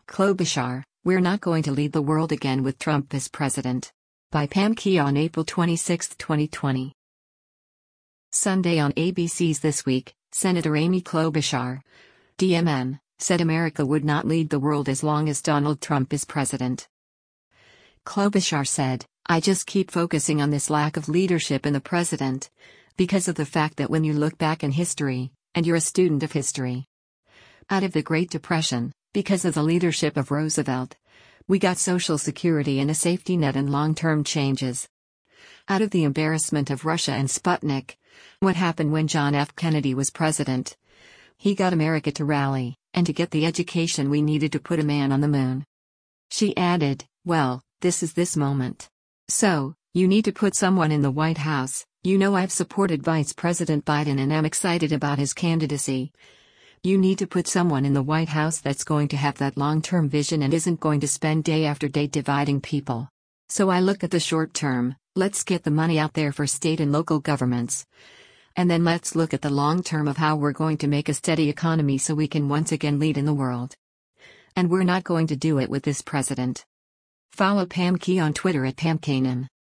Klobuchar, we're not going to lead the world again with Trump as president. By Pam Key on April 26, 2020. Sunday on ABC's This Week, Senator Amy Klobuchar, DMN, said America would not lead the world as long as Donald Trump is president. Klobuchar said, "I just keep focusing on this lack of leadership in the president, because of the fact that when you look back in history, and you're a student of history, out of the Great Depression, because of the leadership of Roosevelt, we got Social Security and a safety net and long-term changes. Out of the embarrassment of Russia and Sputnik, what happened when John F. Kennedy was president? He got America to rally, and to get the education we needed to put a man on the moon." She added, "Well, this is this moment. So, you need to put someone in the White House. You know I've supported Vice President Biden and am excited about his candidacy. You need to put someone in the White House that's going to have that long-term vision and isn't going to spend day after day dividing people. So I look at the short term, let's get the money out there for state and local governments. And then let's look at the long term of how we're going to make a steady economy so we can once again lead in the world. And we're not going to do it with this president." Follow Pam Key on Twitter at PamKanan.